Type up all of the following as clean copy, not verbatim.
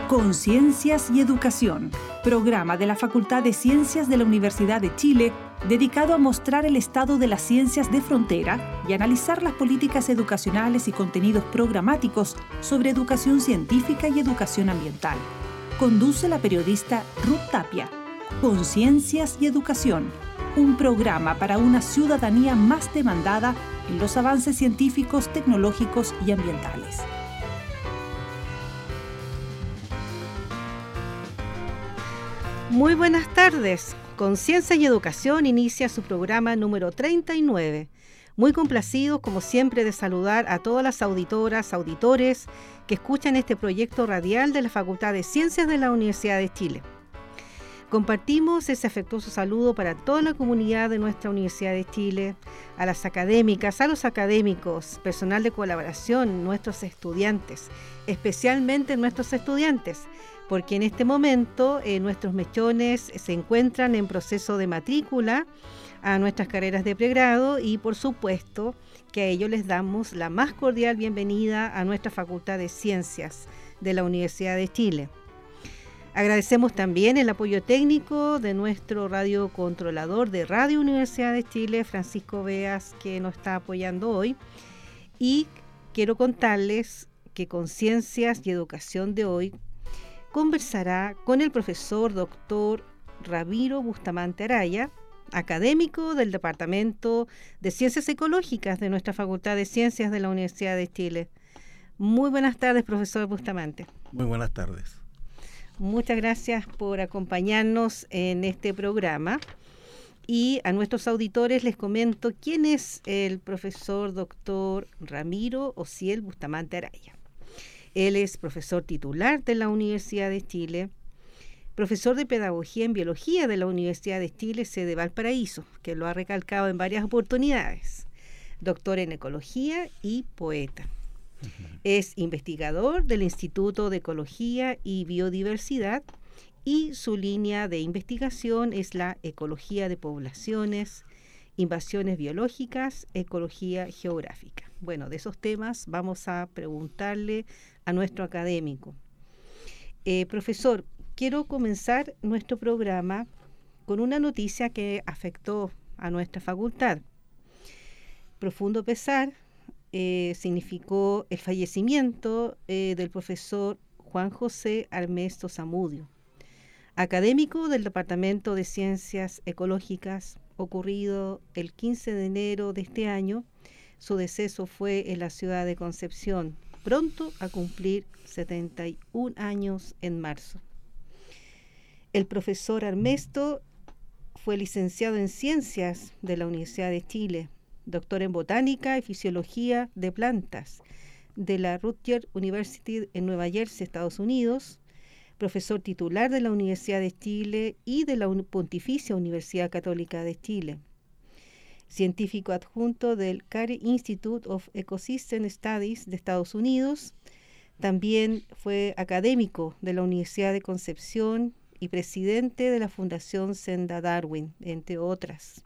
Conciencias y Educación, programa de la Facultad de Ciencias de la Universidad de Chile, dedicado a mostrar el estado de las ciencias de frontera y analizar las políticas educacionales y contenidos programáticos sobre educación científica y educación ambiental. Conduce la periodista Ruth Tapia. Conciencias y Educación, un programa para una ciudadanía más demandada en los avances científicos, tecnológicos y ambientales. Muy buenas tardes. Conciencia y Educación inicia su programa número 39. Muy complacidos, como siempre, de saludar a todas las auditoras, auditores que escuchan este proyecto radial de la Facultad de Ciencias de la Universidad de Chile. Compartimos ese afectuoso saludo para toda la comunidad de nuestra Universidad de Chile, a las académicas, a los académicos, personal de colaboración, nuestros estudiantes, especialmente nuestros estudiantes, porque en este momento nuestros mechones se encuentran en proceso de matrícula a nuestras carreras de pregrado y por supuesto que a ellos les damos la más cordial bienvenida a nuestra Facultad de Ciencias de la Universidad de Chile. Agradecemos también el apoyo técnico de nuestro radiocontrolador de Radio Universidad de Chile, Francisco Beas, que nos está apoyando hoy. Y quiero contarles que Conciencias y Educación de hoy conversará con el profesor doctor Ramiro Bustamante Araya, académico del Departamento de Ciencias Ecológicas de nuestra Facultad de Ciencias de la Universidad de Chile. Muy buenas tardes, profesor Bustamante. Muy buenas tardes. Muchas gracias por acompañarnos en este programa. Y a nuestros auditores les comento quién es el profesor doctor Ramiro Osiel Bustamante Araya. Él es profesor titular de la Universidad de Chile, profesor de Pedagogía en Biología de la Universidad de Chile, sede Valparaíso, que lo ha recalcado en varias oportunidades, doctor en Ecología y poeta. Es investigador del Instituto de Ecología y Biodiversidad y su línea de investigación es la ecología de poblaciones, invasiones biológicas, ecología geográfica. Bueno, de esos temas vamos a preguntarle a nuestro académico. Profesor, quiero comenzar nuestro programa con una noticia que afectó a nuestra facultad. Profundo pesar significó el fallecimiento del profesor Juan José Armesto Zamudio, académico del Departamento de Ciencias Ecológicas, ocurrido el 15 de enero de este año. Su deceso fue en la ciudad de Concepción, pronto a cumplir 71 años en marzo. El profesor Armesto fue licenciado en Ciencias de la Universidad de Chile, doctor en Botánica y Fisiología de Plantas de la Rutgers University en Nueva Jersey, Estados Unidos, profesor titular de la Universidad de Chile y de la Pontificia Universidad Católica de Chile, científico adjunto del Carey Institute of Ecosystem Studies de Estados Unidos. También fue académico de la Universidad de Concepción y presidente de la Fundación Senda Darwin, entre otras.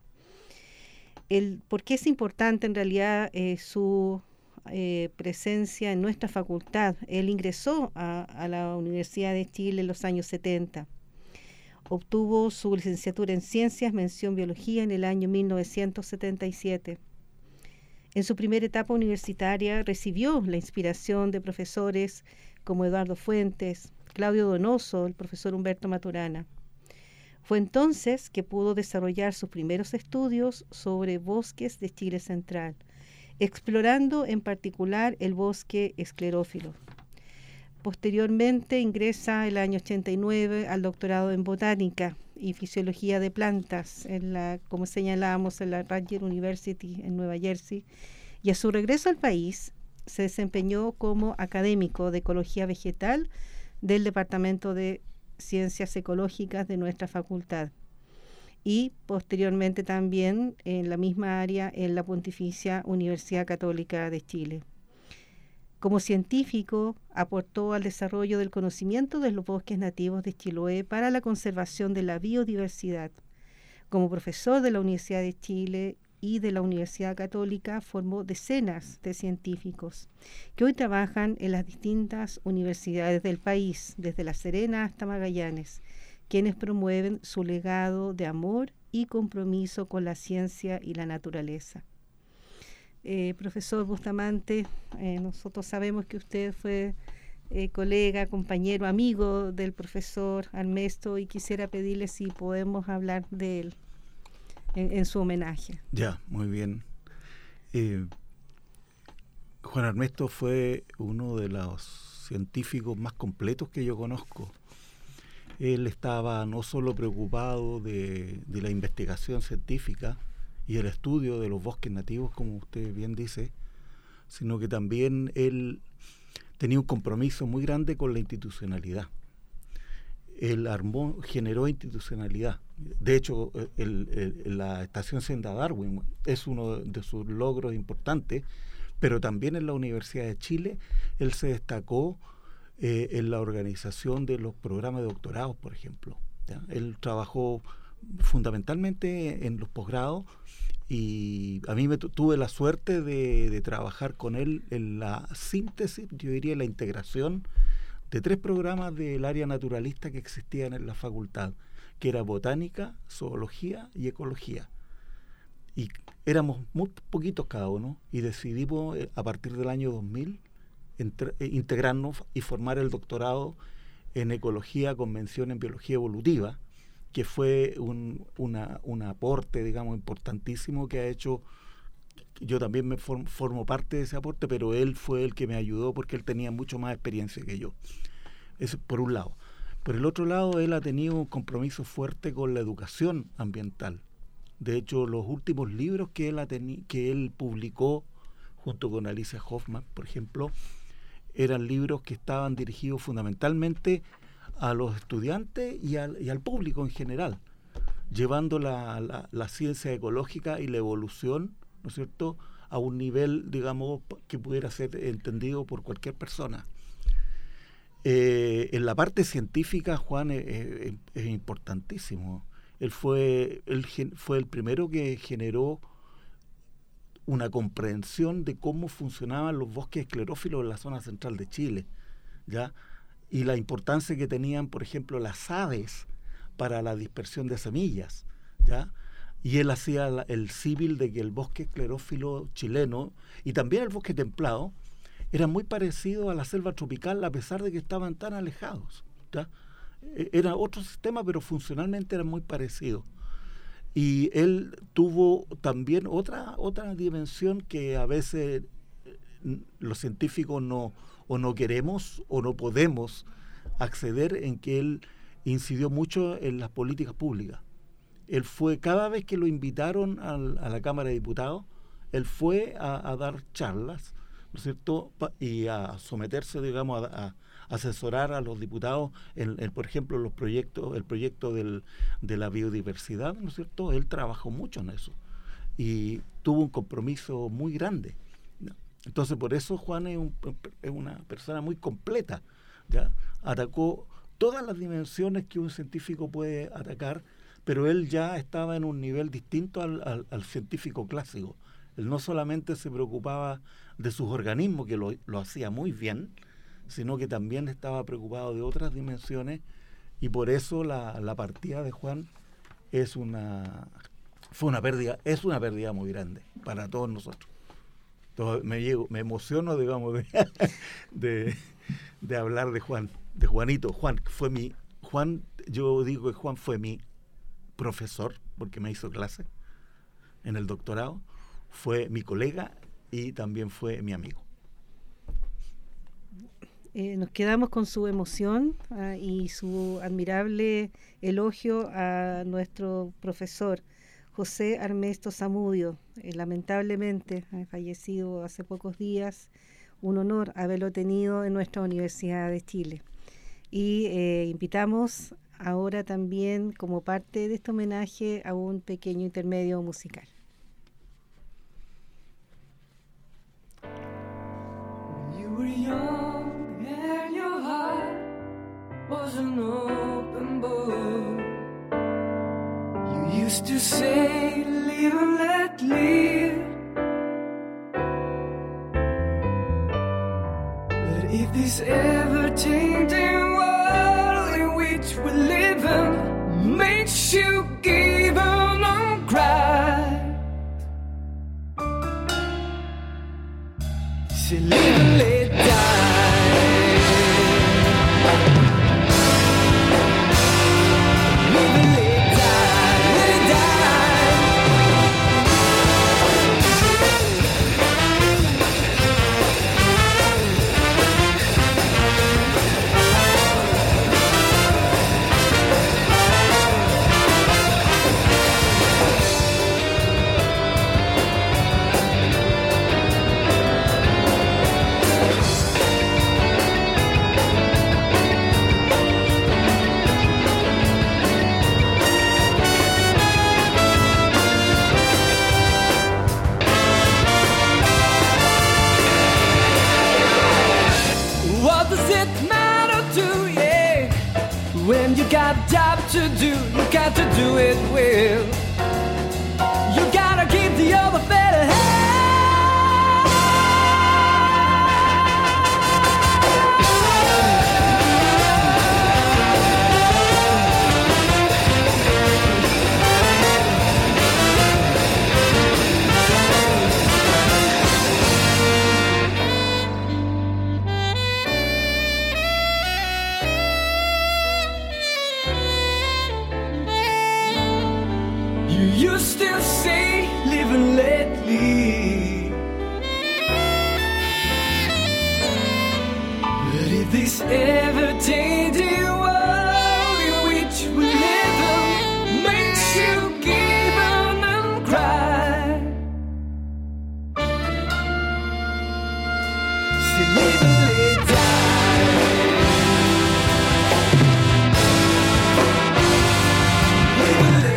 ¿Por qué es importante en realidad su presencia en nuestra facultad? Él ingresó a la Universidad de Chile en los años 70. Obtuvo su licenciatura en Ciencias, mención Biología, en el año 1977. En su primera etapa universitaria recibió la inspiración de profesores como Eduardo Fuentes, Claudio Donoso, el profesor Humberto Maturana. Fue entonces que pudo desarrollar sus primeros estudios sobre bosques de Chile central, explorando en particular el bosque esclerófilo. Posteriormente ingresa el año 89 al doctorado en Botánica y Fisiología de Plantas, como señalábamos, en la Rutgers University en Nueva Jersey, y a su regreso al país se desempeñó como académico de Ecología Vegetal del Departamento de Ciencias Ecológicas de nuestra facultad y posteriormente también en la misma área en la Pontificia Universidad Católica de Chile. Como científico, aportó al desarrollo del conocimiento de los bosques nativos de Chiloé para la conservación de la biodiversidad. Como profesor de la Universidad de Chile, y de la Universidad Católica formó decenas de científicos que hoy trabajan en las distintas universidades del país, desde La Serena hasta Magallanes, quienes promueven su legado de amor y compromiso con la ciencia y la naturaleza. Profesor Bustamante, nosotros sabemos que usted fue colega, compañero, amigo del profesor Armesto, y quisiera pedirle si podemos hablar de él en su homenaje. Ya, muy bien. Juan Armesto fue uno de los científicos más completos que yo conozco. Él estaba no solo preocupado de la investigación científica y el estudio de los bosques nativos, como usted bien dice, sino que también él tenía un compromiso muy grande con la institucionalidad. Él generó institucionalidad. De hecho, la Estación Senda Darwin es uno de sus logros importantes, pero también en la Universidad de Chile él se destacó en la organización de los programas de doctorados, por ejemplo, ¿ya? Él trabajó fundamentalmente en los posgrados y a mí tuve la suerte de trabajar con él en la síntesis, yo diría la integración de 3 programas del área naturalista que existían en la facultad, que era botánica, zoología y ecología. Y éramos muy poquitos cada uno y decidimos a partir del año 2000 integrarnos y formar el doctorado en ecología con mención en biología evolutiva, que fue un aporte, digamos, importantísimo que ha hecho. Yo también me formo parte de ese aporte, pero él fue el que me ayudó porque él tenía mucho más experiencia que yo. Eso por un lado. Por el otro lado, él ha tenido un compromiso fuerte con la educación ambiental. De hecho, los últimos libros que él publicó junto con Alicia Hoffman, por ejemplo, eran libros que estaban dirigidos fundamentalmente a los estudiantes y al público en general, llevando la ciencia ecológica y la evolución, ¿no es cierto?, a un nivel, digamos, que pudiera ser entendido por cualquier persona. En la parte científica, Juan es importantísimo. Él fue el primero que generó una comprensión de cómo funcionaban los bosques esclerófilos en la zona central de Chile, ¿ya? Y la importancia que tenían, por ejemplo, las aves para la dispersión de semillas, ¿ya? Y él hacía el símil de que el bosque esclerófilo chileno y también el bosque templado eran muy parecidos a la selva tropical a pesar de que estaban tan alejados, ¿ya? Era otro sistema, pero funcionalmente eran muy parecidos. Y él tuvo también otra dimensión que a veces los científicos no queremos o no podemos acceder, en que él incidió mucho en las políticas públicas. Él fue, cada vez que lo invitaron a la Cámara de Diputados, él fue a dar charlas, ¿no es cierto?, y a someterse, digamos, a asesorar a los diputados en por ejemplo, el proyecto de la biodiversidad, ¿no es cierto? Él trabajó mucho en eso y tuvo un compromiso muy grande, ¿no? Entonces, por eso Juan es una persona muy completa, ¿ya? Atacó todas las dimensiones que un científico puede atacar, pero él ya estaba en un nivel distinto al científico clásico. Él no solamente se preocupaba de sus organismos, que lo hacía muy bien, sino que también estaba preocupado de otras dimensiones, y por eso la partida de Juan es una pérdida muy grande para todos nosotros. Entonces me emociono, digamos, de hablar de Juan, de Juanito. Yo digo que Juan fue mi profesor, porque me hizo clase en el doctorado, fue mi colega y también fue mi amigo. Nos quedamos con su emoción y su admirable elogio a nuestro profesor José Armesto Zamudio, lamentablemente fallecido hace pocos días. Un honor haberlo tenido en nuestra Universidad de Chile. Y invitamos ahora también, como parte de este homenaje, a un pequeño intermedio musical. When you were young and your heart was an open book, you used to say, live and let live. But if this ever-changing world in which we live in makes you give and cry, say live and let die. Live and let die, let it die. What does it matter to you? When you got a job to do, you got to do it well. You gotta give the other better You still say live and let live. But if this ever-changing world in which we live in makes you give and cry, say live and let die. Live and let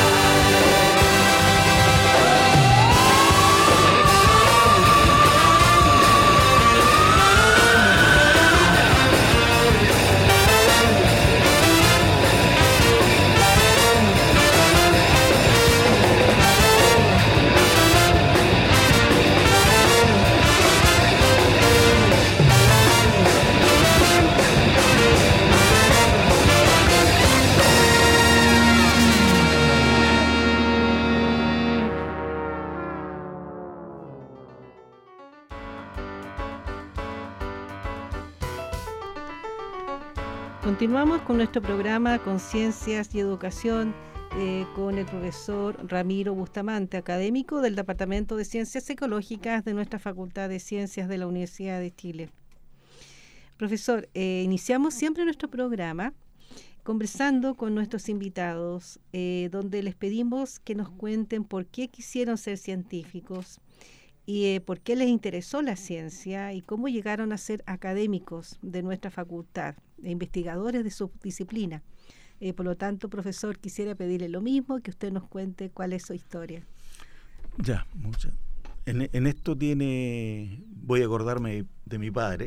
Continuamos con nuestro programa Conciencias y Educación con el profesor Ramiro Bustamante, académico del Departamento de Ciencias Ecológicas de nuestra Facultad de Ciencias de la Universidad de Chile. Profesor, iniciamos siempre nuestro programa conversando con nuestros invitados, donde les pedimos que nos cuenten por qué quisieron ser científicos y por qué les interesó la ciencia y cómo llegaron a ser académicos de nuestra facultad, investigadores de su disciplina. Por lo tanto, profesor, quisiera pedirle lo mismo, que usted nos cuente cuál es su historia. Ya, muchas. En esto voy a acordarme de mi padre.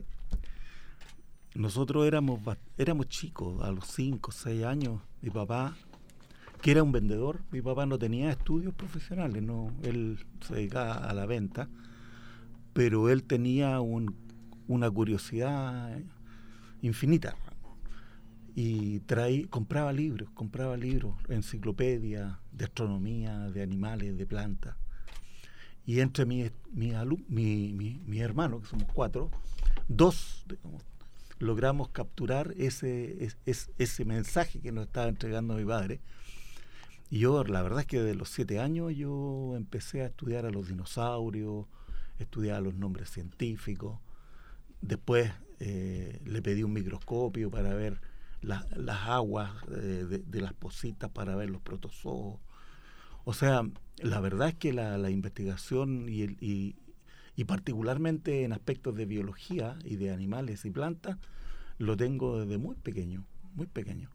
Nosotros éramos chicos, a los 5 o 6 años. Mi papá, que era un vendedor, mi papá no tenía estudios profesionales, no, él se dedicaba a la venta, pero él tenía una curiosidad infinita y compraba libros, enciclopedias de astronomía, de animales, de plantas. Y entre mi hermano, que somos 4, 2, digamos, logramos capturar ese mensaje que nos estaba entregando mi padre. Y yo, la verdad es que desde los 7 años yo empecé a estudiar a los dinosaurios, estudiar los nombres científicos. Después le pedí un microscopio para ver las aguas de las pocitas, para ver los protozoos. O sea, la verdad es que la investigación y particularmente en aspectos de biología y de animales y plantas, lo tengo desde muy pequeño, muy pequeño.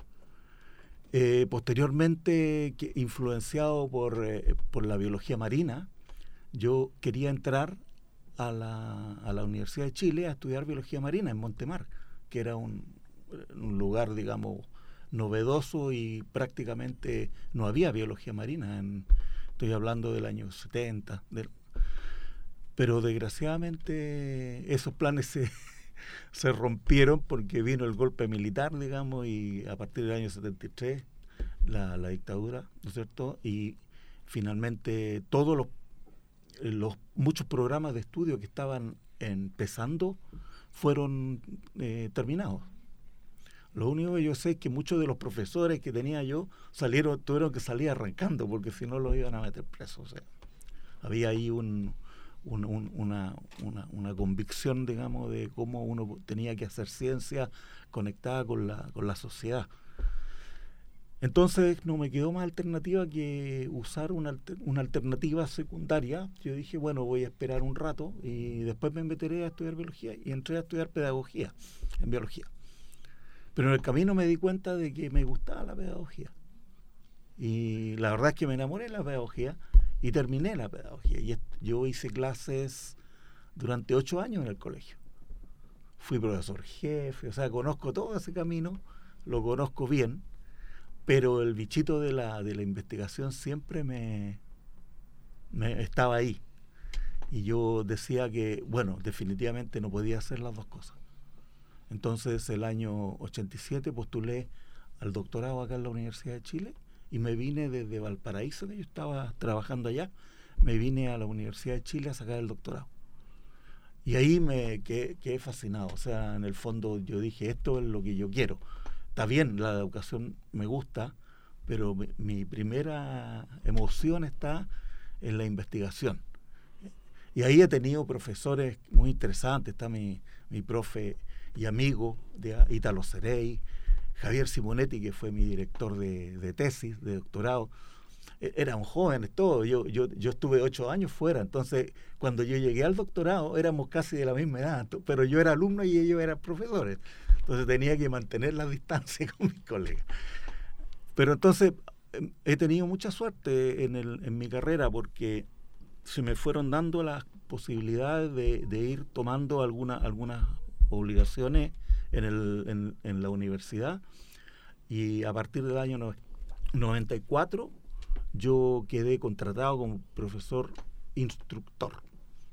Posteriormente, influenciado por la biología marina, yo quería entrar a la Universidad de Chile a estudiar biología marina en Montemar, que era un lugar, digamos, novedoso, y prácticamente no había biología marina Estoy hablando del año 70. Pero desgraciadamente esos planes se rompieron porque vino el golpe militar, digamos, y a partir del año 73 la dictadura, ¿no es cierto? Y finalmente todos los muchos programas de estudio que estaban empezando fueron terminados. Lo único que yo sé es que muchos de los profesores que tenía yo tuvieron que salir arrancando, porque si no los iban a meter presos. O sea, había ahí una convicción, digamos, de cómo uno tenía que hacer ciencia conectada con la sociedad. Entonces no me quedó más alternativa que usar una alternativa secundaria. Yo dije, bueno, voy a esperar un rato y después me meteré a estudiar biología, y entré a estudiar pedagogía en biología. Pero en el camino me di cuenta de que me gustaba la pedagogía. Y la verdad es que me enamoré de la pedagogía y terminé la pedagogía. Y yo hice clases durante 8 años en el colegio. Fui profesor jefe, o sea, conozco todo ese camino, lo conozco bien. Pero el bichito de la investigación siempre me estaba ahí. Y yo decía que, bueno, definitivamente no podía hacer las dos cosas. Entonces, el año 87 postulé al doctorado acá en la Universidad de Chile y me vine desde Valparaíso, que yo estaba trabajando allá, me vine a la Universidad de Chile a sacar el doctorado. Y ahí me quedé fascinado. O sea, en el fondo yo dije, esto es lo que yo quiero. Está bien, la educación me gusta, pero mi primera emoción está en la investigación. Y ahí he tenido profesores muy interesantes. Está mi profe y amigo de Ítalo Cerey, Javier Simonetti, que fue mi director de tesis, de doctorado. Éramos jóvenes todos, yo estuve 8 años fuera, entonces cuando yo llegué al doctorado éramos casi de la misma edad, pero yo era alumno y ellos eran profesores. Entonces tenía que mantener la distancia con mis colegas. Pero entonces he tenido mucha suerte en mi carrera, porque se me fueron dando las posibilidades de ir tomando algunas obligaciones en la universidad. Y a partir del año 94 yo quedé contratado como profesor instructor.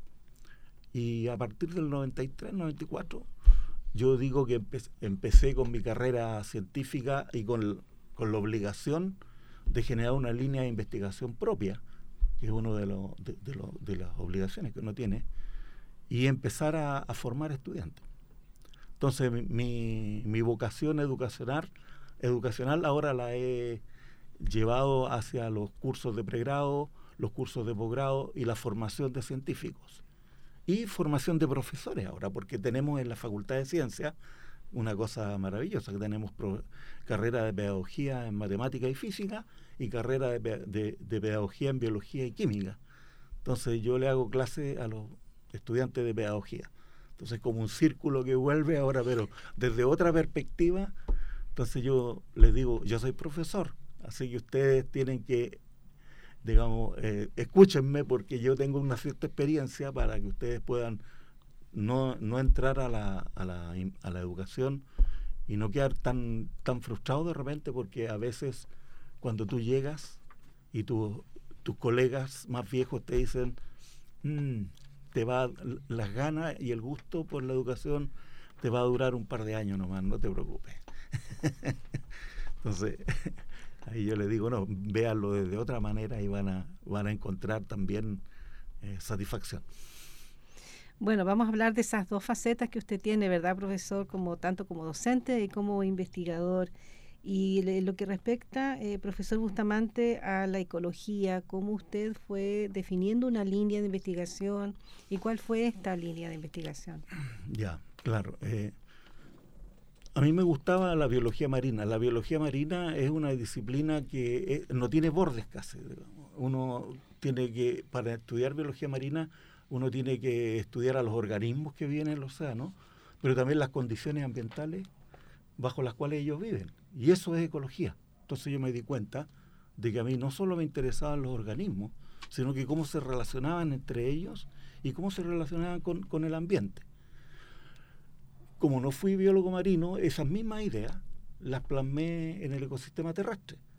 Y a partir del 93, 94... yo digo que empecé con mi carrera científica y con la obligación de generar una línea de investigación propia, que es una de las obligaciones que uno tiene, y empezar a formar estudiantes. Entonces mi vocación educacional ahora la he llevado hacia los cursos de pregrado, los cursos de posgrado y la formación de científicos. Y formación de profesores ahora, porque tenemos en la Facultad de Ciencias una cosa maravillosa, que tenemos carrera de pedagogía en matemática y física y carrera de pedagogía en biología y química. Entonces yo le hago clase a los estudiantes de pedagogía. Entonces como un círculo que vuelve ahora, pero desde otra perspectiva. Entonces yo les digo, yo soy profesor, así que ustedes tienen que, digamos, escúchenme, porque yo tengo una cierta experiencia para que ustedes puedan no entrar a la educación y no quedar tan frustrados de repente, porque a veces cuando tú llegas y tus colegas más viejos te dicen, te va las ganas y el gusto por la educación te va a durar un par de años nomás, no te preocupes. Entonces ahí yo les digo, no, véanlo desde otra manera y van a encontrar también satisfacción. Bueno, vamos a hablar de esas dos facetas que usted tiene, ¿verdad, profesor? Tanto como docente y como investigador. Y lo que respecta, profesor Bustamante, a la ecología, ¿cómo usted fue definiendo una línea de investigación y cuál fue esta línea de investigación? Ya, claro. A mí me gustaba la biología marina. La biología marina es una disciplina que no tiene bordes casi, digamos. Uno tiene que, para estudiar biología marina, uno tiene que estudiar a los organismos que viven en el océano, pero también las condiciones ambientales bajo las cuales ellos viven. Y eso es ecología. Entonces yo me di cuenta de que a mí no solo me interesaban los organismos, sino que cómo se relacionaban entre ellos y cómo se relacionaban con el ambiente. Como no fui biólogo marino, esas mismas ideas las plasmé en el ecosistema terrestre.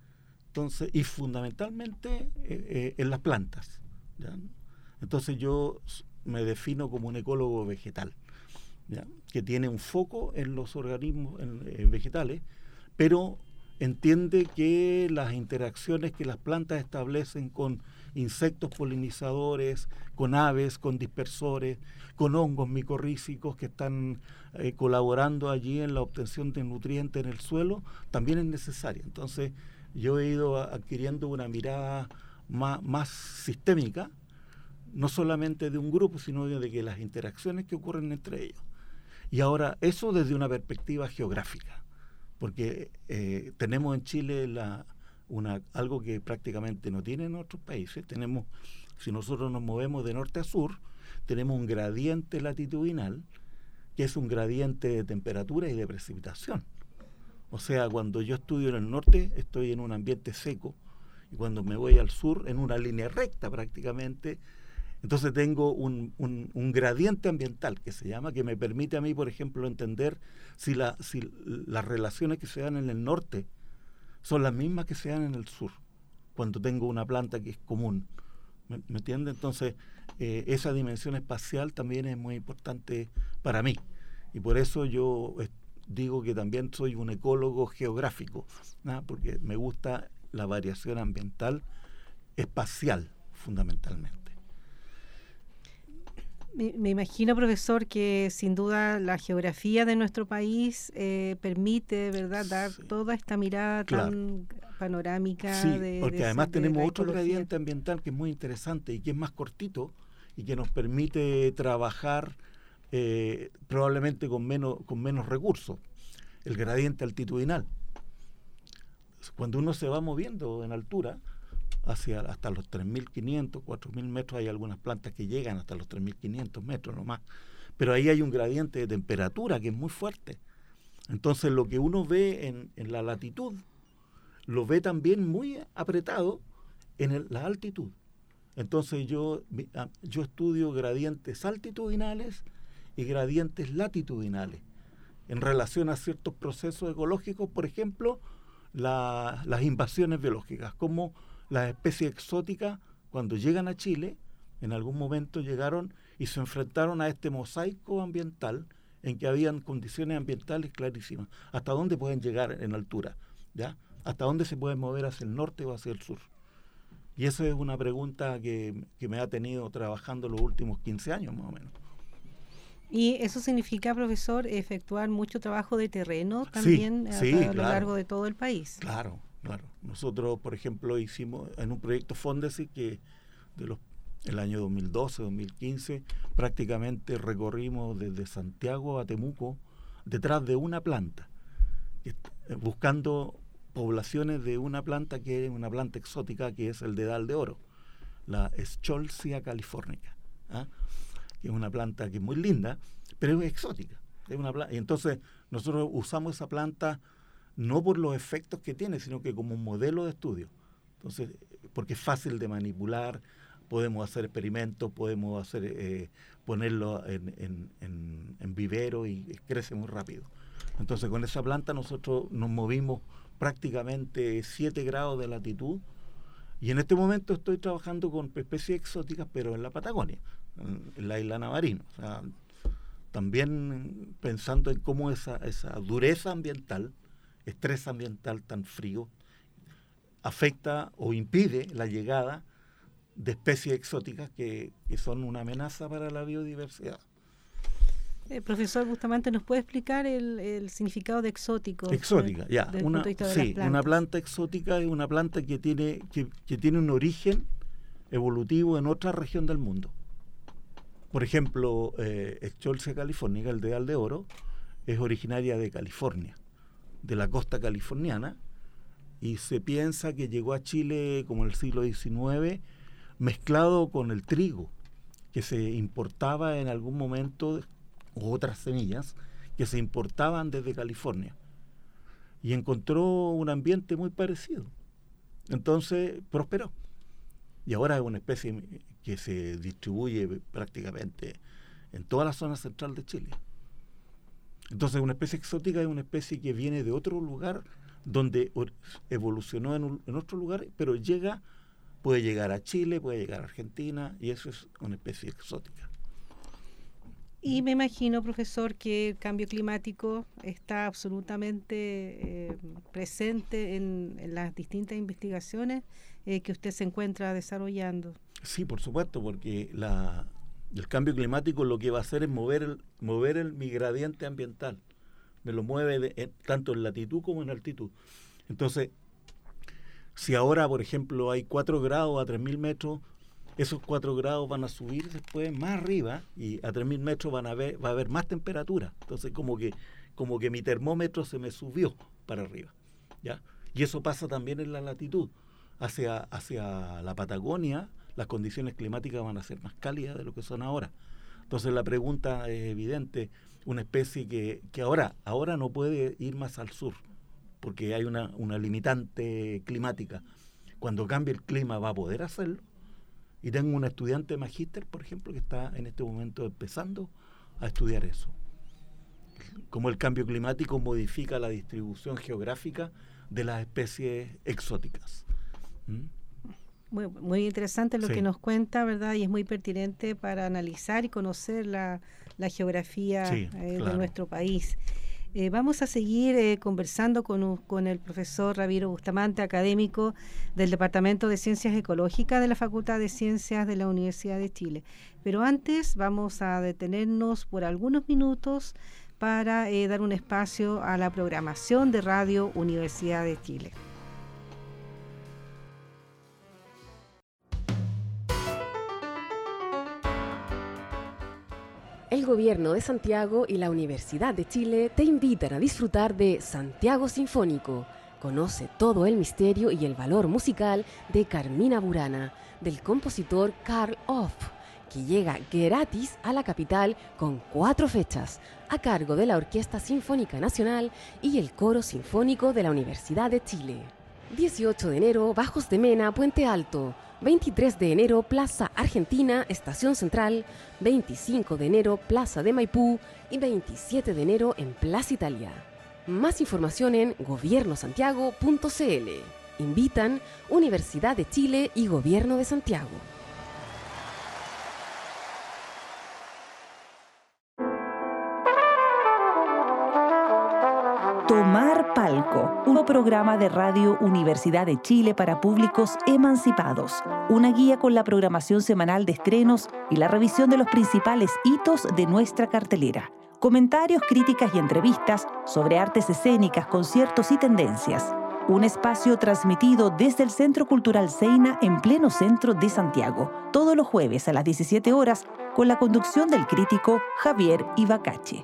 Entonces, y fundamentalmente en las plantas, ¿ya? Entonces yo me defino como un ecólogo vegetal, ¿ya? Que tiene un foco en los organismos vegetales, pero entiende que las interacciones que las plantas establecen con insectos polinizadores, con aves, con dispersores, con hongos micorrízicos que están colaborando allí en la obtención de nutrientes en el suelo, también es necesaria. Entonces yo he ido adquiriendo una mirada más sistémica, no solamente de un grupo, sino de que las interacciones que ocurren entre ellos. Y ahora eso desde una perspectiva geográfica, porque tenemos en Chile algo que prácticamente no tienen otros países. Tenemos, si nosotros nos movemos de norte a sur, tenemos un gradiente latitudinal, que es un gradiente de temperatura y de precipitación. O sea, cuando yo estudio en el norte, estoy en un ambiente seco, y cuando me voy al sur, en una línea recta prácticamente. Entonces tengo un gradiente ambiental que se llama, que me permite a mí, por ejemplo, entender si las relaciones que se dan en el norte son las mismas que se dan en el sur, cuando tengo una planta que es común. ¿Me entiende? Entonces, esa dimensión espacial también es muy importante para mí. Y por eso yo digo que también soy un ecólogo geográfico, ¿no? Porque me gusta la variación ambiental espacial, fundamentalmente. Me imagino, profesor, que sin duda la geografía de nuestro país permite, ¿verdad?, dar toda esta mirada tan panorámica. Sí, porque además tenemos otro gradiente ambiental que es muy interesante y que es más cortito y que nos permite trabajar probablemente con menos recursos, el gradiente altitudinal. Cuando uno se va moviendo en altura, hasta los 3.500, 4.000 metros, hay algunas plantas que llegan hasta los 3.500 metros nomás, pero ahí hay un gradiente de temperatura que es muy fuerte. Entonces lo que uno ve en la latitud, lo ve también muy apretado en la altitud. Entonces yo estudio gradientes altitudinales y gradientes latitudinales en relación a ciertos procesos ecológicos, por ejemplo, las invasiones biológicas, como las especies exóticas, cuando llegan a Chile, en algún momento llegaron y se enfrentaron a este mosaico ambiental en que habían condiciones ambientales clarísimas. ¿Hasta dónde pueden llegar en altura? ¿Ya? ¿Hasta dónde se pueden mover hacia el norte o hacia el sur? Y eso es una pregunta que me ha tenido trabajando los últimos 15 años más o menos. ¿Y eso significa, profesor, efectuar mucho trabajo de terreno también a lo largo de todo el país? Claro. Nosotros, por ejemplo, hicimos en un proyecto Fondesit que el año 2012, 2015, prácticamente recorrimos desde Santiago a Temuco detrás de una planta, buscando poblaciones de una planta que es una planta exótica, que es el dedal de oro, la Scholzia californica, que es una planta que es muy linda, pero es exótica. Y entonces nosotros usamos esa planta no por los efectos que tiene, sino que como un modelo de estudio. Entonces, porque es fácil de manipular, podemos hacer experimentos, podemos ponerlo en vivero y crece muy rápido. Entonces, con esa planta nosotros nos movimos prácticamente 7 grados de latitud, y en este momento estoy trabajando con especies exóticas, pero en la Patagonia, en la isla Navarino. O sea, también pensando en cómo esa dureza ambiental, estrés ambiental tan frío, afecta o impide la llegada de especies exóticas que son una amenaza para la biodiversidad. Profesor Bustamante, ¿nos puede explicar el significado de exótico? Exótica, ya. Una planta exótica es una planta que tiene un origen evolutivo en otra región del mundo. Por ejemplo, Scholzia californica, el dedal de oro, es originaria de California, de la costa californiana, y se piensa que llegó a Chile como en el siglo XIX mezclado con el trigo que se importaba en algún momento, o otras semillas que se importaban desde California, y encontró un ambiente muy parecido. Entonces prosperó, y ahora es una especie que se distribuye prácticamente en toda la zona central de Chile. Entonces una especie exótica es una especie que viene de otro lugar donde evolucionó en otro lugar, pero puede llegar a Chile, puede llegar a Argentina, y eso es una especie exótica. Y me imagino, profesor, que el cambio climático está absolutamente presente en las distintas investigaciones que usted se encuentra desarrollando. Sí, por supuesto, porque el cambio climático lo que va a hacer es mover mi gradiente ambiental. Me lo mueve tanto en latitud como en altitud. Entonces, si ahora, por ejemplo, hay 4 grados a 3.000 metros, esos 4 grados van a subir después más arriba, y a 3.000 metros va a haber más temperatura. Entonces, como que mi termómetro se me subió para arriba, ¿ya? Y eso pasa también en la latitud. Hacia la Patagonia, las condiciones climáticas van a ser más cálidas de lo que son ahora. Entonces, la pregunta es evidente. Una especie que ahora no puede ir más al sur, porque hay una limitante climática. Cuando cambie el clima va a poder hacerlo. Y tengo un estudiante de magíster, por ejemplo, que está en este momento empezando a estudiar eso. Cómo el cambio climático modifica la distribución geográfica de las especies exóticas. Muy interesante lo que nos cuenta, ¿verdad? Y es muy pertinente para analizar y conocer la geografía de nuestro país. Vamos a seguir conversando con el profesor Ramiro Bustamante, académico del Departamento de Ciencias Ecológicas de la Facultad de Ciencias de la Universidad de Chile. Pero antes vamos a detenernos por algunos minutos para dar un espacio a la programación de Radio Universidad de Chile. El Gobierno de Santiago y la Universidad de Chile te invitan a disfrutar de Santiago Sinfónico. Conoce todo el misterio y el valor musical de Carmina Burana, del compositor Carl Orff, que llega gratis a la capital con 4 fechas, a cargo de la Orquesta Sinfónica Nacional y el Coro Sinfónico de la Universidad de Chile. 18 de enero, Bajos de Mena, Puente Alto. 23 de enero, Plaza Argentina, Estación Central. 25 de enero, Plaza de Maipú. Y 27 de enero, en Plaza Italia. Más información en gobiernosantiago.cl. Invitan Universidad de Chile y Gobierno de Santiago. Tomar Palco, un programa de Radio Universidad de Chile para públicos emancipados. Una guía con la programación semanal de estrenos y la revisión de los principales hitos de nuestra cartelera. Comentarios, críticas y entrevistas sobre artes escénicas, conciertos y tendencias. Un espacio transmitido desde el Centro Cultural Seina en pleno centro de Santiago. Todos los jueves a las 17 horas con la conducción del crítico Javier Ibacache.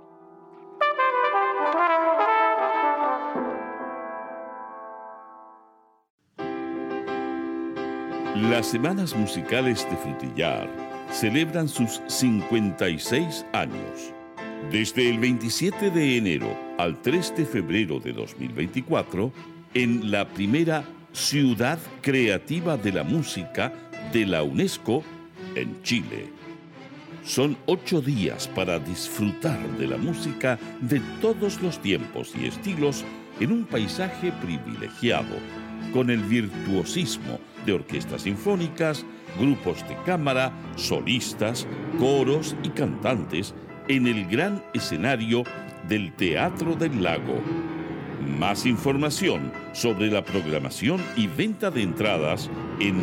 Las Semanas Musicales de Frutillar celebran sus 56 años. Desde el 27 de enero al 3 de febrero de 2024, en la primera Ciudad Creativa de la Música de la UNESCO en Chile. Son 8 días para disfrutar de la música de todos los tiempos y estilos en un paisaje privilegiado, con el virtuosismo de orquestas sinfónicas, grupos de cámara, solistas, coros y cantantes en el gran escenario del Teatro del Lago. Más información sobre la programación y venta de entradas en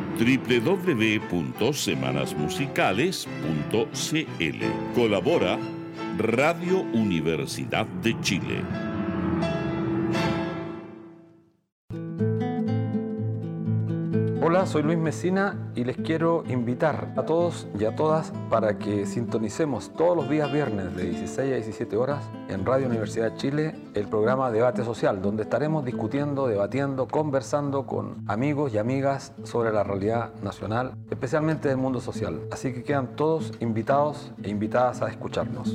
www.semanasmusicales.cl. Colabora Radio Universidad de Chile. Hola, soy Luis Mesina y les quiero invitar a todos y a todas para que sintonicemos todos los días viernes de 16 a 17 horas en Radio Universidad de Chile el programa Debate Social, donde estaremos discutiendo, debatiendo, conversando con amigos y amigas sobre la realidad nacional, especialmente del mundo social. Así que quedan todos invitados e invitadas a escucharnos.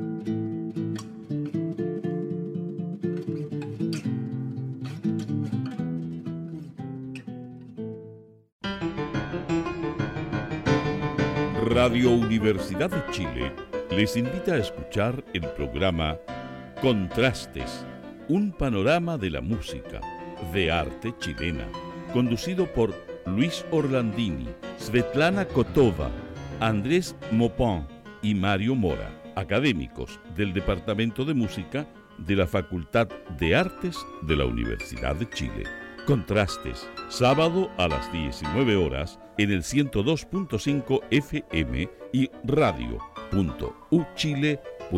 Radio Universidad de Chile les invita a escuchar el programa Contrastes, Un panorama de la música, de arte chilena, conducido por Luis Orlandini, Svetlana Kotova, Andrés Mopin y Mario Mora, académicos del Departamento de Música de la Facultad de Artes de la Universidad de Chile. Contrastes, sábado a las 19 horas en el 102.5 FM y radio.uchile.cl.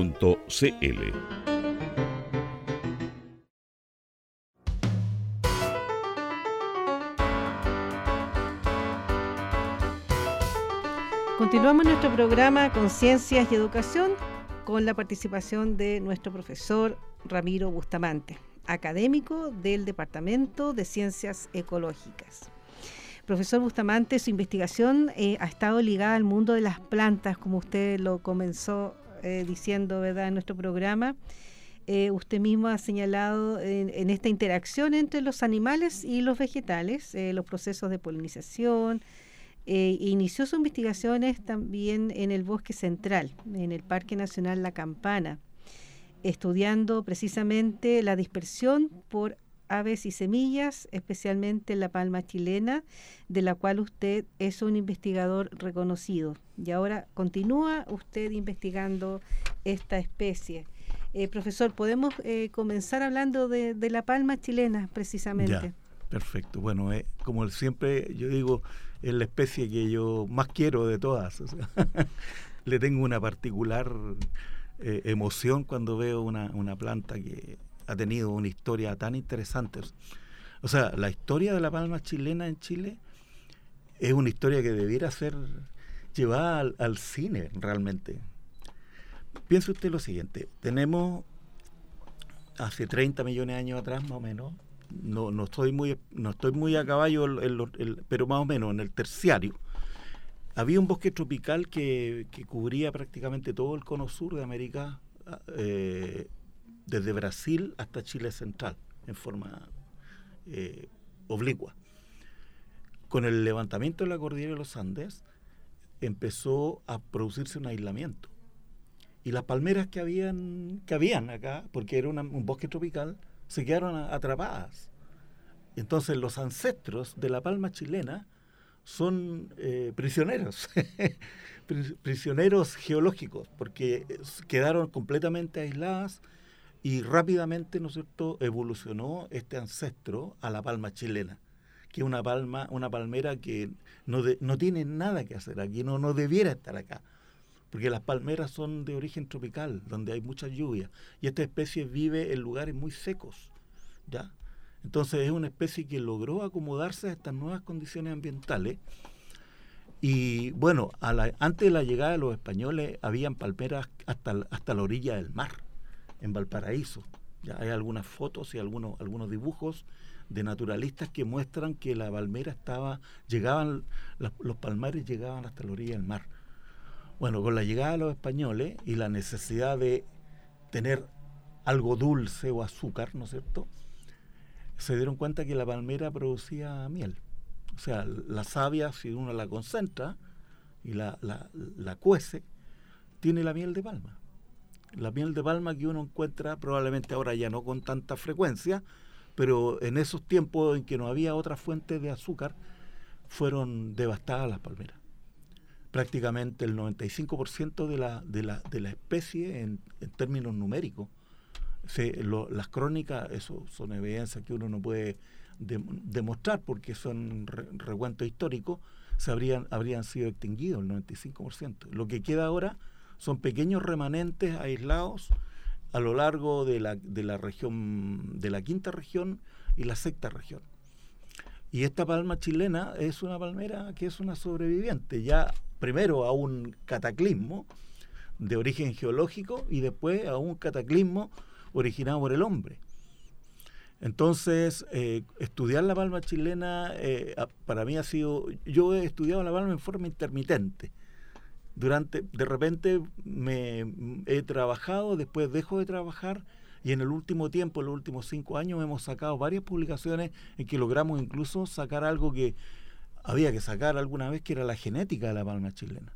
Continuamos nuestro programa Conciencias y Educación con la participación de nuestro profesor Ramiro Bustamante, académico del Departamento de Ciencias Ecológicas. Profesor Bustamante, su investigación ha estado ligada al mundo de las plantas, como usted lo comenzó diciendo, ¿verdad?, en nuestro programa. Usted mismo ha señalado en esta interacción entre los animales y los vegetales, los procesos de polinización. Inició sus investigaciones también en el Bosque Central, en el Parque Nacional La Campana, estudiando precisamente la dispersión por aves y semillas, especialmente la palma chilena, de la cual usted es un investigador reconocido. Y ahora continúa usted investigando esta especie. Profesor, ¿podemos comenzar hablando de la palma chilena precisamente? Ya, perfecto. Bueno, como siempre yo digo, es la especie que yo más quiero de todas. O sea, le tengo una particular emoción cuando veo una planta que ha tenido una historia tan interesante. O sea, la historia de la palma chilena en Chile es una historia que debiera ser llevada al cine realmente. Piense usted lo siguiente, tenemos hace 30 millones de años atrás más o menos, no estoy muy a caballo, pero más o menos en el terciario, había un bosque tropical que cubría prácticamente todo el cono sur de América, desde Brasil hasta Chile central, en forma oblicua. Con el levantamiento de la cordillera de los Andes, empezó a producirse un aislamiento. Y las palmeras que habían acá, porque era un bosque tropical, se quedaron atrapadas. Entonces los ancestros de la palma chilena son prisioneros, prisioneros geológicos, porque quedaron completamente aisladas y rápidamente, ¿no es cierto?, evolucionó este ancestro a la palma chilena, que es una palmera que no tiene nada que hacer aquí, no debiera estar acá, porque las palmeras son de origen tropical, donde hay mucha lluvia, y esta especie vive en lugares muy secos, ¿ya? Entonces es una especie que logró acomodarse a estas nuevas condiciones ambientales. Y bueno, antes de la llegada de los españoles habían palmeras hasta la orilla del mar, en Valparaíso. Ya hay algunas fotos y algunos dibujos de naturalistas que muestran que la palmera los palmares llegaban hasta la orilla del mar. Bueno, con la llegada de los españoles y la necesidad de tener algo dulce o azúcar, ¿no es cierto?, se dieron cuenta que la palmera producía miel. O sea, la savia, si uno la concentra y la cuece, tiene la miel de palma. La miel de palma que uno encuentra probablemente ahora ya no con tanta frecuencia, pero en esos tiempos en que no había otra fuente de azúcar, fueron devastadas las palmeras. Prácticamente el 95% de la especie en términos numéricos. Las crónicas, eso son evidencias que uno no puede demostrar porque son recuentos históricos, habrían sido extinguidos el 95%. Lo que queda ahora son pequeños remanentes aislados a lo largo de la región, de la quinta región y la sexta región. Y esta palma chilena es una palmera que es una sobreviviente, ya primero a un cataclismo de origen geológico y después a un cataclismo originado por el hombre. Entonces, estudiar la palma chilena para mí ha sido... Yo he estudiado la palma en forma intermitente. De repente he trabajado, después dejo de trabajar, y en el último tiempo, en los últimos 5 años, hemos sacado varias publicaciones en que logramos incluso sacar algo que había que sacar alguna vez, que era la genética de la palma chilena.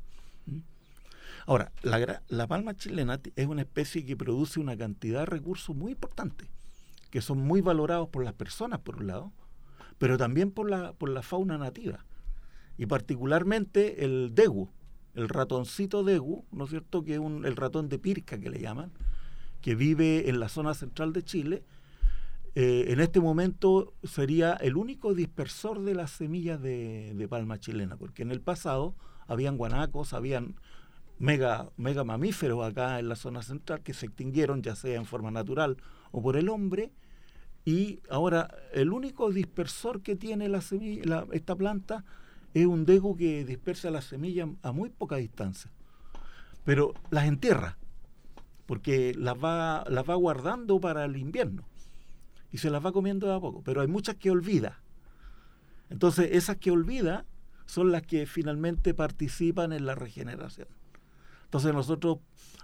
Ahora, la palma chilena es una especie que produce una cantidad de recursos muy importante. que son muy valorados por las personas, por un lado, pero también por la fauna nativa. Y particularmente el degu, el ratoncito degu, ¿no es cierto?, que es el ratón de Pirca, que le llaman, que vive en la zona central de Chile. En este momento sería el único dispersor de las semillas de palma chilena, porque en el pasado habían guanacos, habían mega mamíferos acá en la zona central que se extinguieron, ya sea en forma natural o por el hombre, y ahora el único dispersor que tiene esta planta es un degu que dispersa las semillas a muy poca distancia, pero las entierra, porque las va guardando para el invierno y se las va comiendo de a poco, pero hay muchas que olvida. Entonces esas que olvida son las que finalmente participan en la regeneración. Entonces nosotros,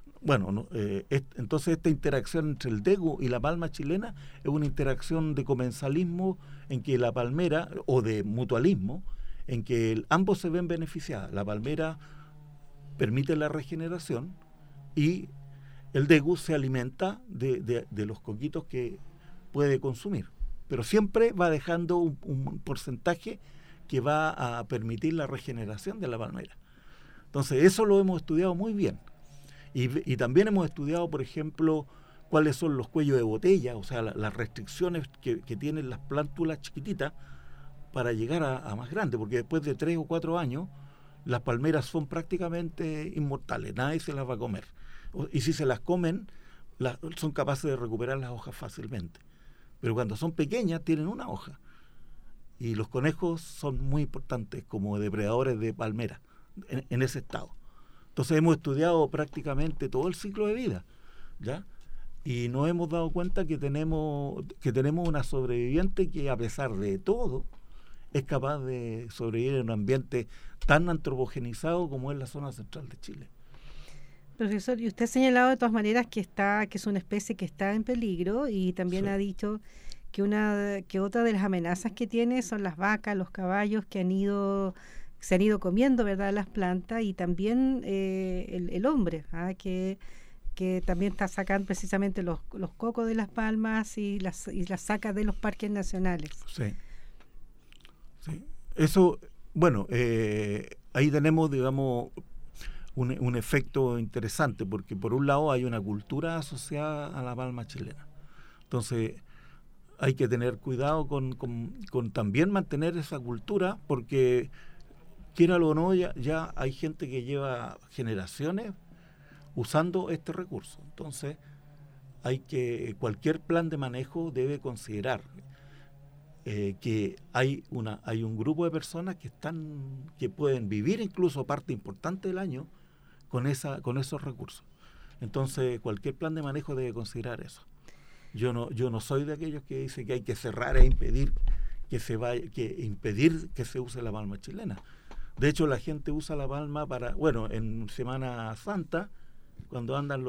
entonces esta interacción entre el degu y la palma chilena es una interacción de comensalismo en que la palmera, o de mutualismo, en que ambos se ven beneficiadas. La palmera permite la regeneración y el degu se alimenta de los coquitos que puede consumir, pero siempre va dejando un porcentaje que va a permitir la regeneración de la palmera. Entonces eso lo hemos estudiado muy bien, y también hemos estudiado, por ejemplo, cuáles son los cuellos de botella, o sea, las restricciones que tienen las plántulas chiquititas para llegar a más grandes, porque después de 3 o 4 años las palmeras son prácticamente inmortales, nadie se las va a comer, y si se las comen son capaces de recuperar las hojas fácilmente, pero cuando son pequeñas tienen una hoja, y los conejos son muy importantes como depredadores de palmeras en ese estado. Entonces hemos estudiado prácticamente todo el ciclo de vida, ¿ya? Y nos hemos dado cuenta que tenemos una sobreviviente que, a pesar de todo, es capaz de sobrevivir en un ambiente tan antropogenizado como es la zona central de Chile. Profesor, y usted ha señalado de todas maneras que es una especie que está en peligro, y también Sí. ha dicho que otra de las amenazas que tiene son las vacas, los caballos que se han ido comiendo, ¿verdad?, las plantas, y también el hombre, que también está sacando precisamente los cocos de las palmas y las saca de los parques nacionales. Sí. Eso, ahí tenemos, digamos, un efecto interesante, porque por un lado hay una cultura asociada a la palma chilena. Entonces hay que tener cuidado con también mantener esa cultura, porque quiéralo o no, ya hay gente que lleva generaciones usando este recurso. Entonces cualquier plan de manejo debe considerar que hay un grupo de personas que pueden vivir incluso parte importante del año con esos recursos. Entonces cualquier plan de manejo debe considerar eso. Yo no soy de aquellos que dicen que hay que cerrar e impedir impedir que se use la palma chilena. De hecho, la gente usa la palma en Semana Santa, cuando andan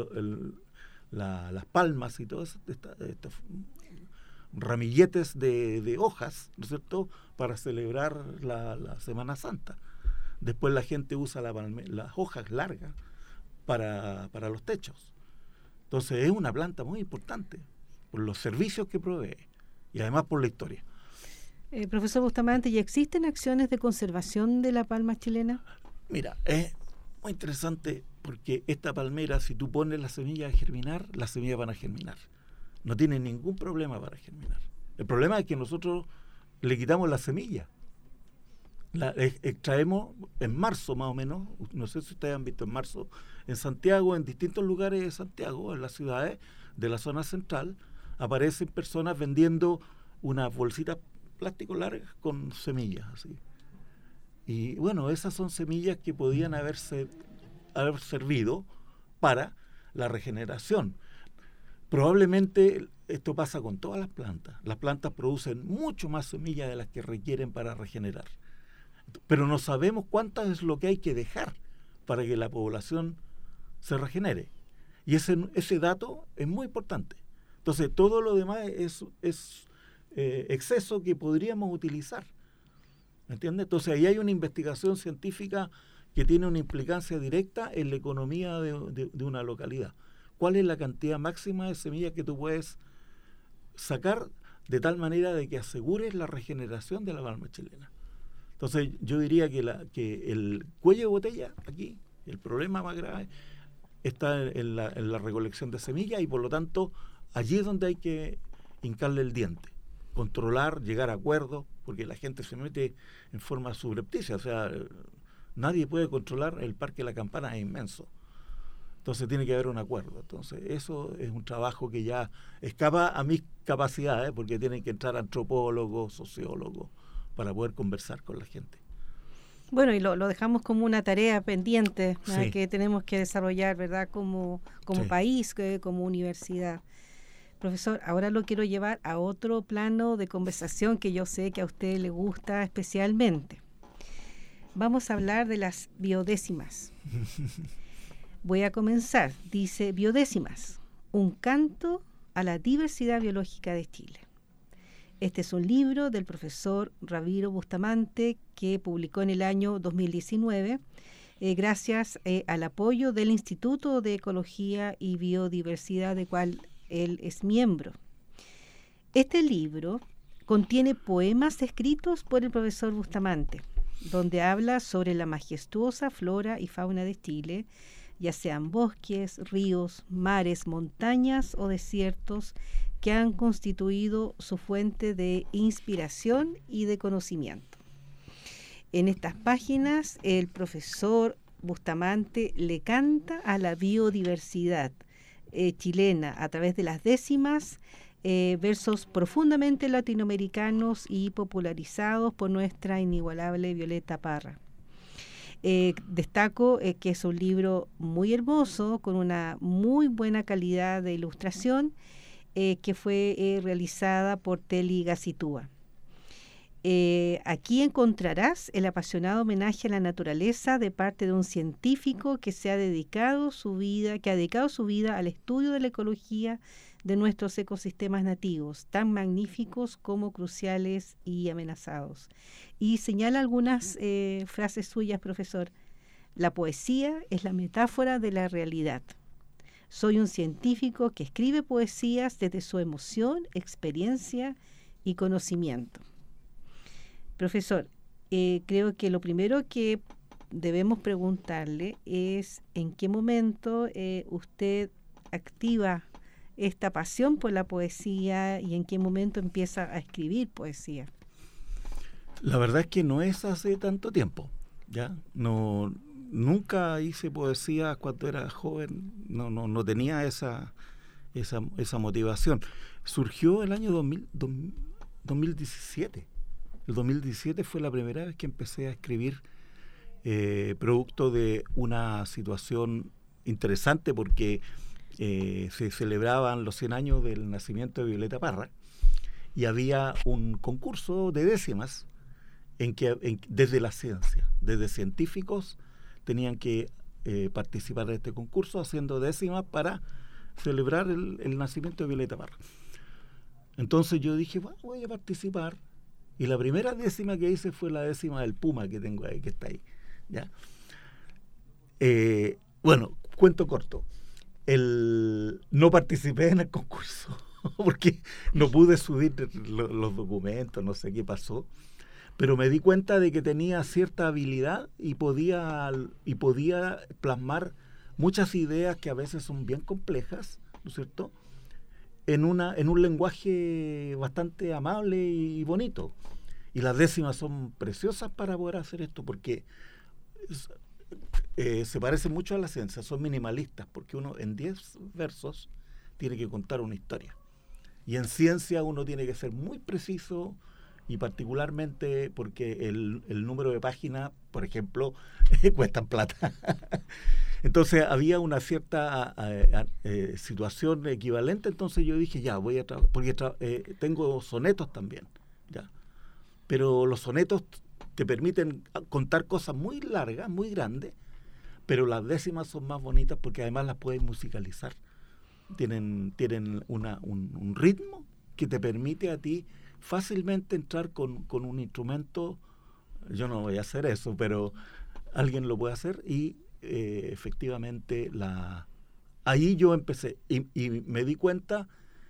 las palmas y todos estos ramilletes de hojas, ¿no es cierto?, para celebrar la Semana Santa. Después la gente usa las hojas largas para los techos. Entonces es una planta muy importante por los servicios que provee y además por la historia. Profesor Bustamante, ¿y existen acciones de conservación de la palma chilena? Mira, es muy interesante, porque esta palmera, si tú pones las semillas a germinar, las semillas van a germinar. No tienen ningún problema para germinar. El problema es que nosotros le quitamos la semilla. La extraemos en marzo más o menos, no sé si ustedes han visto en marzo, en Santiago, en distintos lugares de Santiago, en las ciudades de la zona central, aparecen personas vendiendo unas bolsitas plástico largas con semillas así. Y bueno, esas son semillas que podían haber servido para la regeneración. Probablemente esto pasa con todas las plantas. Las plantas producen mucho más semillas de las que requieren para regenerar. Pero no sabemos cuántas es lo que hay que dejar para que la población se regenere. Y ese dato es muy importante. Entonces, todo lo demás es exceso que podríamos utilizar. ¿Me entiendes? Entonces, ahí hay una investigación científica que tiene una implicancia directa en la economía de una localidad. ¿Cuál es la cantidad máxima de semillas que tú puedes sacar de tal manera de que asegures la regeneración de la palma chilena. Entonces yo diría que el cuello de botella aquí, el problema más grave, está en la recolección de semillas, y por lo tanto allí es donde hay que hincarle el diente, controlar, llegar a acuerdos, porque la gente se mete en forma subrepticia, o sea, nadie puede controlar el Parque La Campana, es inmenso. Entonces tiene que haber un acuerdo. Entonces eso es un trabajo que ya escapa a mis capacidades, porque tienen que entrar antropólogos, sociólogos, para poder conversar con la gente. Bueno, y lo dejamos como una tarea pendiente, Sí. que tenemos que desarrollar, ¿verdad? Como Sí. país, como universidad. Profesor, ahora lo quiero llevar a otro plano de conversación que yo sé que a usted le gusta especialmente. Vamos a hablar de las biodécimas. Voy a comenzar. Dice: Biodécimas, un canto a la diversidad biológica de Chile. Este es un libro del profesor Ramiro Bustamante, que publicó en el año 2019, gracias al apoyo del Instituto de Ecología y Biodiversidad, del cual él es miembro. Este libro contiene poemas escritos por el profesor Bustamante, donde habla sobre la majestuosa flora y fauna de Chile, ya sean bosques, ríos, mares, montañas o desiertos, que han constituido su fuente de inspiración y de conocimiento. En estas páginas, el profesor Bustamante le canta a la biodiversidad chilena a través de las décimas, versos profundamente latinoamericanos y popularizados por nuestra inigualable Violeta Parra. Destaco que es un libro muy hermoso, con una muy buena calidad de ilustración, que fue realizada por Teli Gacitúa. Aquí encontrarás el apasionado homenaje a la naturaleza de parte de un científico que ha dedicado su vida al estudio de la ecología de nuestros ecosistemas nativos, tan magníficos como cruciales y amenazados. Y señala algunas frases suyas, profesor. La poesía es la metáfora de la realidad. Soy un científico que escribe poesías desde su emoción, experiencia y conocimiento. Profesor, creo que lo primero que debemos preguntarle es en qué momento usted activa esta pasión por la poesía y en qué momento empieza a escribir poesía. La verdad es que no es hace tanto tiempo, ¿ya? Nunca hice poesía cuando era joven, no tenía esa motivación. Surgió el año 2017. El 2017 fue la primera vez que empecé a escribir, producto de una situación interesante, porque se celebraban los 100 años del nacimiento de Violeta Parra, y había un concurso de décimas desde la ciencia, desde científicos tenían que participar de este concurso haciendo décimas para celebrar el nacimiento de Violeta Parra. Entonces yo dije, bueno, voy a participar, y la primera décima que hice fue la décima del puma que tengo ahí, que está ahí, ¿ya? Bueno, cuento corto. No participé en el concurso porque no pude subir los documentos, no sé qué pasó, pero me di cuenta de que tenía cierta habilidad y podía plasmar muchas ideas que a veces son bien complejas, ¿no es cierto?, en un lenguaje bastante amable y bonito. Y las décimas son preciosas para poder hacer esto, porque se parece mucho a la ciencia, son minimalistas, porque uno en 10 versos tiene que contar una historia. Y en ciencia uno tiene que ser muy preciso, y particularmente porque el número de páginas, por ejemplo, cuestan plata. Entonces había una cierta situación equivalente, entonces yo dije, ya, voy a trabajar, porque tengo sonetos también, ya. Pero los sonetos te permiten contar cosas muy largas, muy grandes, pero las décimas son más bonitas porque además las puedes musicalizar. Tienen un ritmo que te permite a ti fácilmente entrar con un instrumento. Yo no voy a hacer eso, pero alguien lo puede hacer, y efectivamente ahí yo empecé y me di cuenta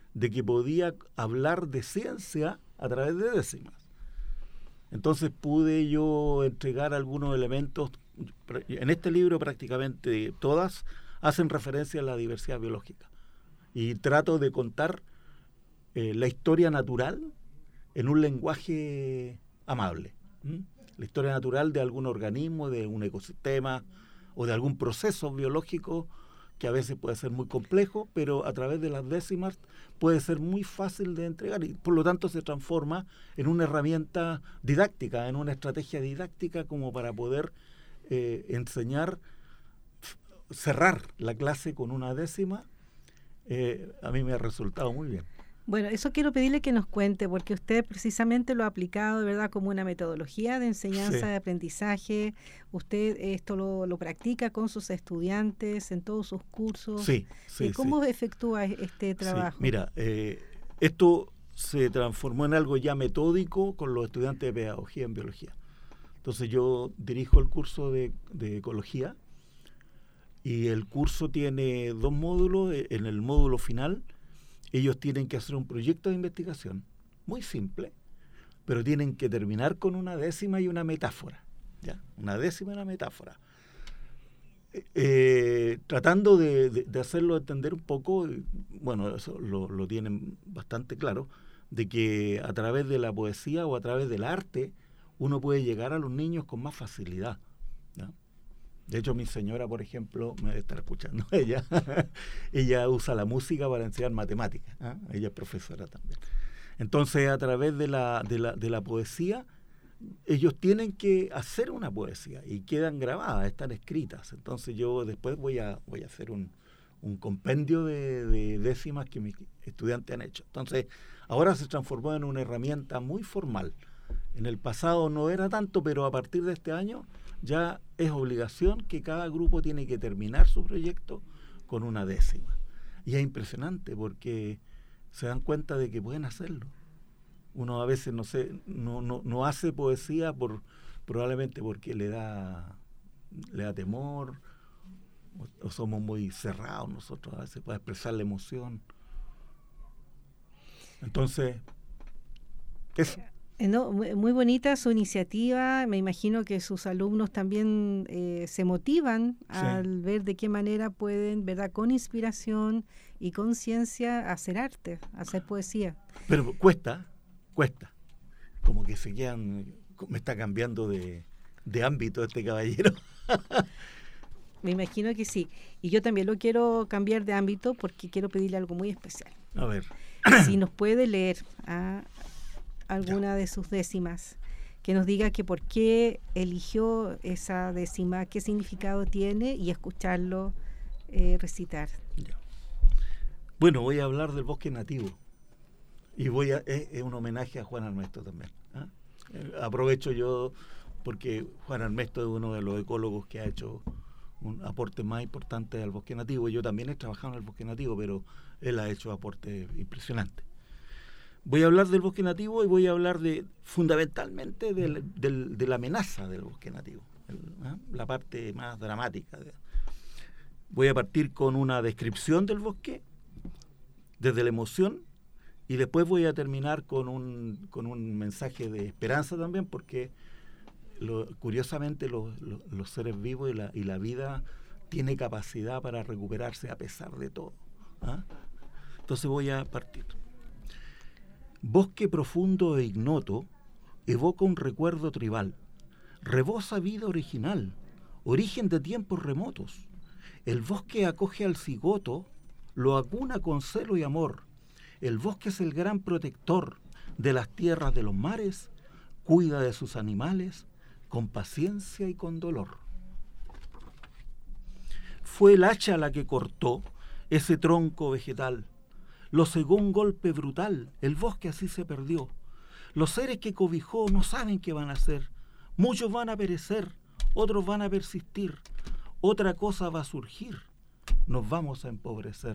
de que podía hablar de ciencia a través de décimas. Entonces pude yo entregar algunos elementos. En este libro prácticamente todas hacen referencia a la diversidad biológica. Y trato de contar la historia natural en un lenguaje amable. La historia natural de algún organismo, de un ecosistema o de algún proceso biológico que a veces puede ser muy complejo, pero a través de las décimas puede ser muy fácil de entregar y por lo tanto se transforma en una herramienta didáctica, en una estrategia didáctica como para poder enseñar, cerrar la clase con una décima. A mí me ha resultado muy bien. Bueno, eso quiero pedirle que nos cuente, porque usted precisamente lo ha aplicado, de verdad, como una metodología de enseñanza, de aprendizaje. Usted esto lo practica con sus estudiantes en todos sus cursos. Sí. ¿Cómo efectúa este trabajo? Sí, mira, esto se transformó en algo ya metódico con los estudiantes de pedagogía en biología. Entonces yo dirijo el curso de ecología y el curso tiene 2 módulos. En el módulo final ellos tienen que hacer un proyecto de investigación muy simple, pero tienen que terminar con una décima y una metáfora. ¿Ya? Una décima y una metáfora. Tratando de hacerlo entender un poco, bueno, eso lo tienen bastante claro, de que a través de la poesía o a través del arte uno puede llegar a los niños con más facilidad. ¿Ya? De hecho, mi señora, por ejemplo, me debe estar escuchando, ella usa la música para enseñar matemáticas, ¿eh? Ella es profesora también. Entonces, a través de la poesía, ellos tienen que hacer una poesía y quedan grabadas, están escritas. Entonces, yo después voy a hacer un compendio de décimas que mis estudiantes han hecho. Entonces, ahora se transformó en una herramienta muy formal. En el pasado no era tanto, pero a partir de este año ya es obligación que cada grupo tiene que terminar su proyecto con una décima. Y es impresionante porque se dan cuenta de que pueden hacerlo. Uno a veces no hace poesía probablemente porque le da temor, o somos muy cerrados nosotros a veces para expresar la emoción. Entonces, eso. No, muy bonita su iniciativa. Me imagino que sus alumnos también se motivan al ver de qué manera pueden, ¿verdad?, con inspiración y con ciencia hacer arte, hacer poesía. Pero cuesta. Como que se quedan, me está cambiando de ámbito este caballero. Me imagino que sí. Y yo también lo quiero cambiar de ámbito porque quiero pedirle algo muy especial. A ver. Si nos puede leer alguna de sus décimas, que nos diga que por qué eligió esa décima, qué significado tiene y escucharlo recitar. Ya. Bueno, voy a hablar del bosque nativo y es un homenaje a Juan Armesto también. Aprovecho yo porque Juan Armesto es uno de los ecólogos que ha hecho un aporte más importante al bosque nativo. Yo también he trabajado en el bosque nativo, pero él ha hecho aportes impresionantes. Voy a hablar del bosque nativo y voy a hablar fundamentalmente de la amenaza del bosque nativo, la parte más dramática. Voy a partir con una descripción del bosque desde la emoción y después voy a terminar con un mensaje de esperanza también, porque curiosamente los seres vivos y la vida tiene capacidad para recuperarse a pesar de todo. Entonces voy a partir. Bosque profundo e ignoto evoca un recuerdo tribal, rebosa vida original, origen de tiempos remotos. El bosque acoge al cigoto, lo acuna con celo y amor. El bosque es el gran protector de las tierras de los mares, cuida de sus animales con paciencia y con dolor. Fue el hacha la que cortó ese tronco vegetal. Lo cegó un golpe brutal, el bosque así se perdió. Los seres que cobijó no saben qué van a hacer. Muchos van a perecer, otros van a persistir. Otra cosa va a surgir, nos vamos a empobrecer.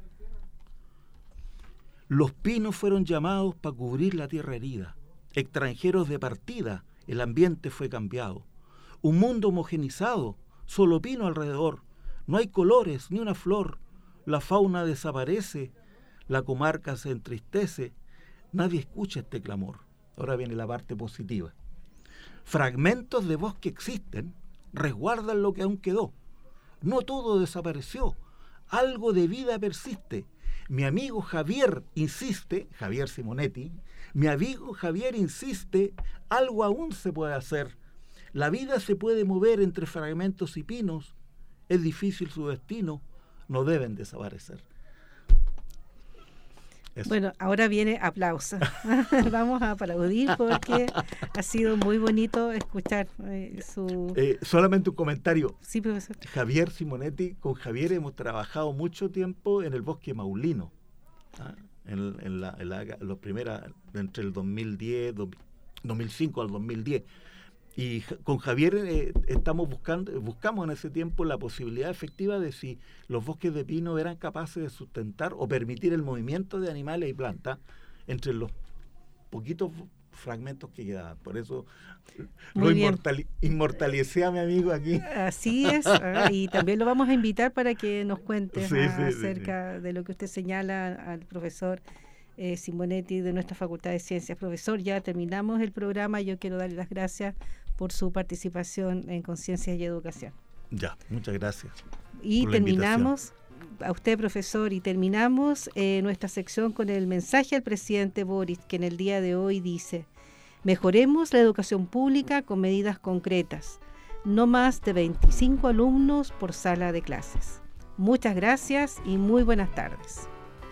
Los pinos fueron llamados para cubrir la tierra herida. Extranjeros de partida, el ambiente fue cambiado. Un mundo homogenizado, solo pino alrededor. No hay colores ni una flor, la fauna desaparece. la comarca se entristece, nadie escucha este clamor. Ahora viene la parte positiva. Fragmentos de bosque existen, resguardan lo que aún quedó. No todo desapareció, algo de vida persiste. Mi amigo Javier insiste, Javier Simonetti, mi amigo Javier insiste, algo aún se puede hacer. La vida se puede mover entre fragmentos y pinos, es difícil su destino, no deben desaparecer. Eso. Bueno, ahora viene aplauso. Vamos a aplaudir porque ha sido muy bonito escuchar su... Solamente un comentario. Sí, profesor. Javier Simonetti, con Javier hemos trabajado mucho tiempo en el bosque maulino. En la primera, entre el 2005 al 2010. Y con Javier buscamos en ese tiempo la posibilidad efectiva de si los bosques de pino eran capaces de sustentar o permitir el movimiento de animales y plantas entre los poquitos fragmentos que quedaban. Por eso inmortalicé a mi amigo aquí. Así es, y también lo vamos a invitar para que nos cuente acerca de lo que usted señala al profesor Simonetti de nuestra Facultad de Ciencias. Profesor, ya terminamos el programa. Yo quiero darle las gracias por su participación en Conciencia y Educación. Ya, muchas gracias. Y terminamos, a usted, profesor, y terminamos nuestra sección con el mensaje al presidente Boric, que en el día de hoy dice: mejoremos la educación pública con medidas concretas, no más de 25 alumnos por sala de clases. Muchas gracias y muy buenas tardes.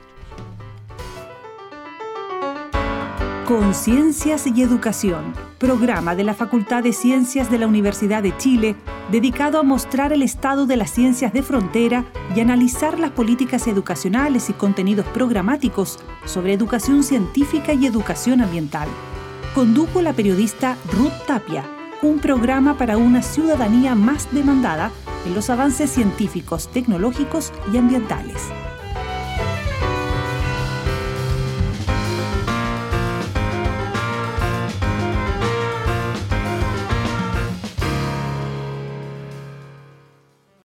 Conciencias y Educación, programa de la Facultad de Ciencias de la Universidad de Chile, dedicado a mostrar el estado de las ciencias de frontera y analizar las políticas educacionales y contenidos programáticos sobre educación científica y educación ambiental. Condujo la periodista Ruth Tapia, un programa para una ciudadanía más demandada en los avances científicos, tecnológicos y ambientales.